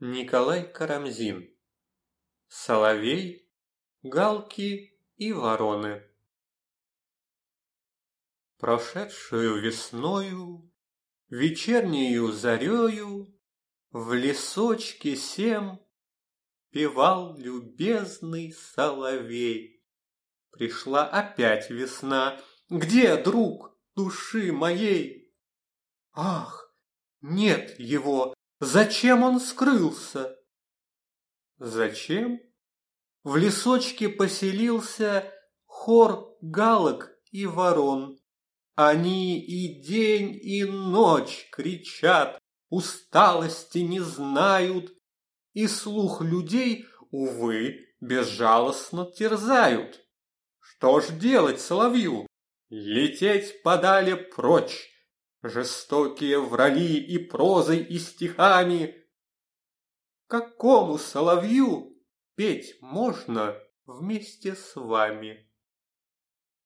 Николай Карамзин. Соловей, галки и вороны. Прошедшую весною, вечернею зарею, в лесочке сем певал любезный соловей. Пришла опять весна. Где друг души моей? Ах, нет его! Зачем он скрылся? Зачем? В лесочке поселился хор галок и ворон. Они и день, и ночь кричат, усталости не знают, и слух людей, увы, безжалостно терзают. Что ж делать соловью? Лететь подале прочь, жестокие врали и прозой, и стихами. Какому соловью петь можно вместе с вами?